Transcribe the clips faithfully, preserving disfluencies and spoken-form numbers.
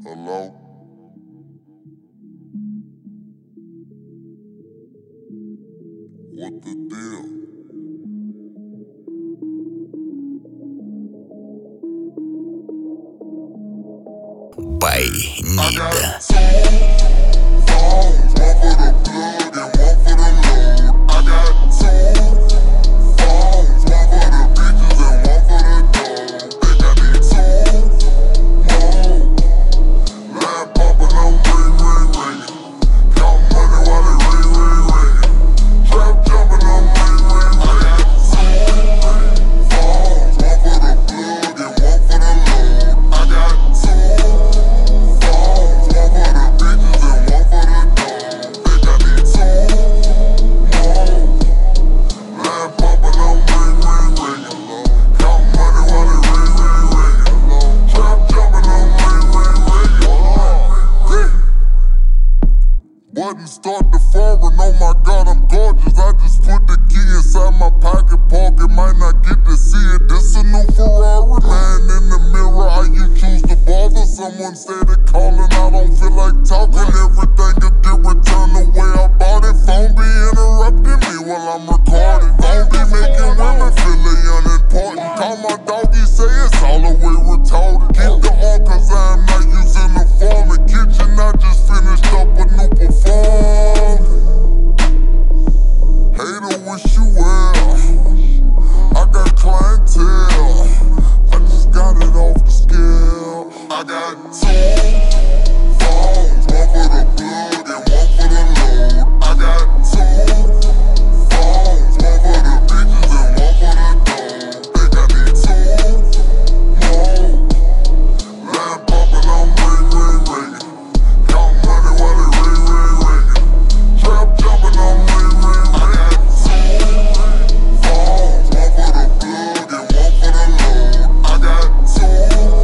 Hello? What the deal? By I got Nida. two phones, one for the plug and one for the load. I got two phones, one for the bitches and one for the dog. Think I need two more. Line poppin', I'm ring, ring, ring. Count money while it ring, ring, ring. Trap jumpin', I'm ring, ring, ring. I got two phones, one for the plug and one for the load. I got two Wasn't start to foreign, oh my god, I'm gorgeous. I just put the key inside my pocket pocket, might not get to see it. This a new Ferrari, man in the mirror, how you choose to bother? Someone steady calling, I don't feel like talking. Everything could get returned the way I bought it. Phone be interrupting me while I'm recording. Phone be making women feel they unimportant. Call my doggy, say it's all the way retarded. Keep the all cause I am not using the form. In kitchen, I just finished up a new perform. Hater, wish you well. I got clientele. I just got it off the scale. I got two phones, one for the plug and one for the load. I got two phones, one for the bitches and one for the dog. Think I need two more. Line poppin', I'm ring, ring, ring. Count money while it ring, ring, ring. Trap jumpin', I'm ring, ring, ring. I got two phones, one for the plug and one for the load. I got two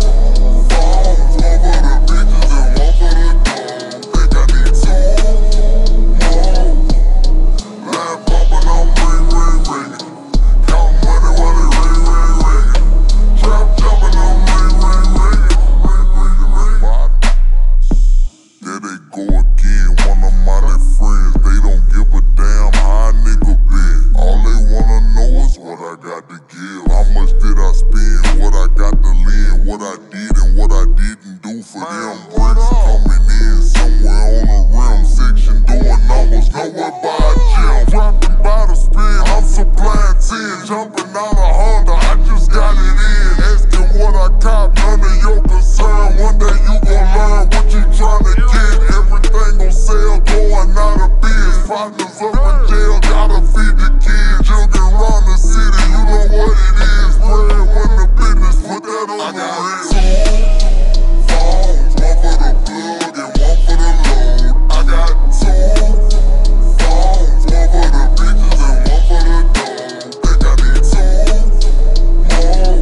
phones, one for the bitches and one for the dog. Think I need two more. Line poppin', I'm ring, ring, ring. Count money while it ring, ring, ring. Trap jumpin', I'm ring, ring, ring. Ring, ring, ring. There they go again, one of my little friends. They don't give a damn how a nigga been. All they wanna know is what I got to give. How much did I spend, what I got to lend, what I did and what I didn't do for them. Bricks coming in somewhere on the rim section, doing numbers, nowhere by a gym. Dropping by the spin, I'm supplying ten. Jumping out a Honda, I just got it in. Asking what I cop, none of your concern. One day you gon' learn what you tryna get. Everything gon' sell, going out of biz. Partners up in jail, gotta feed the kids. Jugging around the city, you know what it is. Bread when the business, put that on the head. Two phones, one for the plug and one for the load. I got two phones, one for the bitches and one for the dog. Think I need two more.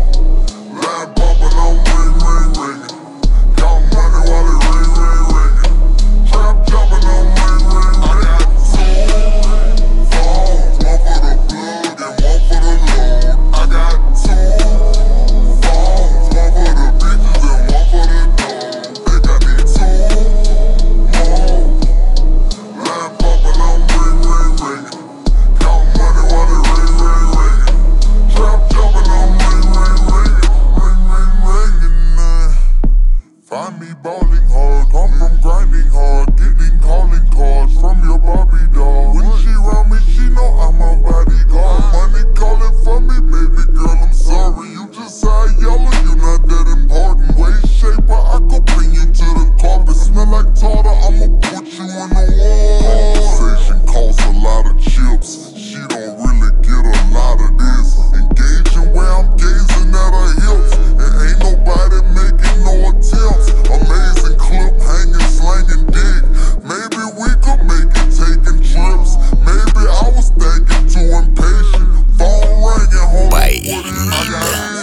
Line poppin', I'm ring, ring, ring. Count money while it ring, ring, ring. Trap jumpin', I'm ring, ring, ring. I got two phones, one for the plug and one for the load. I got two phones, one for the bitches and one for the dog. Think I need two more. Line poppin', I'm ring, ring, ring. Count money while it ring, ring, ring. Trap jumpin', I'm ring, ring, ring. Ring, ring, ringin', uh. Find me ballin' hard, come from grinding hard, getting calling cards from your Barbie doll. When she round me, she know I'm a bodyguard. Money calling for me, baby girl, I'm sorry. You just saw yellow, you not that important. Waist shaper, I could bring you to the carpet. Smell like tartar, I'ma put you in the wall. Conversation costs a lot of chips. She don't really get a lot of this. Engaging where I'm gazing at her hips, and ain't nobody making no attempts. Amazing clip, hanging, slanging dick. Maybe we could make it taking trips. Maybe I was thinking too impatient. Phone ringing, home. By I got Nida.